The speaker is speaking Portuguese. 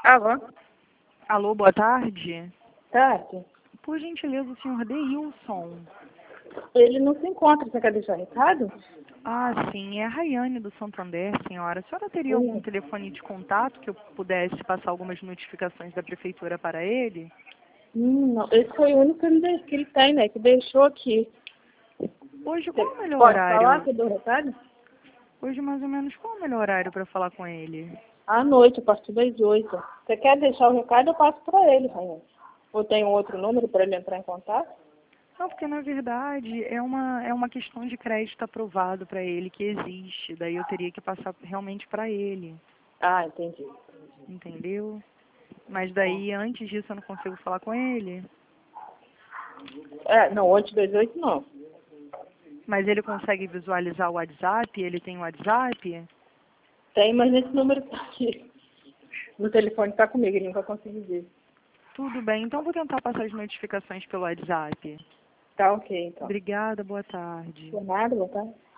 Alô? Alô, boa tarde. Tarde. Por gentileza, o senhor Deilson. Ele não se encontra. Você quer deixar recado? Ah, sim, é a Rayane do Santander, senhora. A senhora teria algum telefone de contato que eu pudesse passar algumas notificações da prefeitura para ele? Não. Esse foi o único que ele tem, né? Que deixou aqui. Hoje, qual é o melhor Pode falar que horário? eu dou recado? Hoje, mais ou menos, qual é o melhor horário para falar com ele? À noite, a partir das 8. Você quer deixar o recado? Eu passo para ele, Rainha. Ou tem um outro número para ele entrar em contato? Não, porque na verdade é uma questão de crédito aprovado para ele que existe. Daí eu teria que passar realmente para ele, Ah, entendi. entendeu? Mas daí antes disso eu não consigo falar com ele. Não, antes das 8 não. Mas ele consegue visualizar o WhatsApp? Ele tem o WhatsApp? Tem, mas nesse número tá aqui. No telefone tá comigo, ele não vai conseguir ver. Tudo bem, então vou tentar passar as notificações pelo WhatsApp. Tá ok, então. Obrigada, boa tarde. Por nada, boa tarde.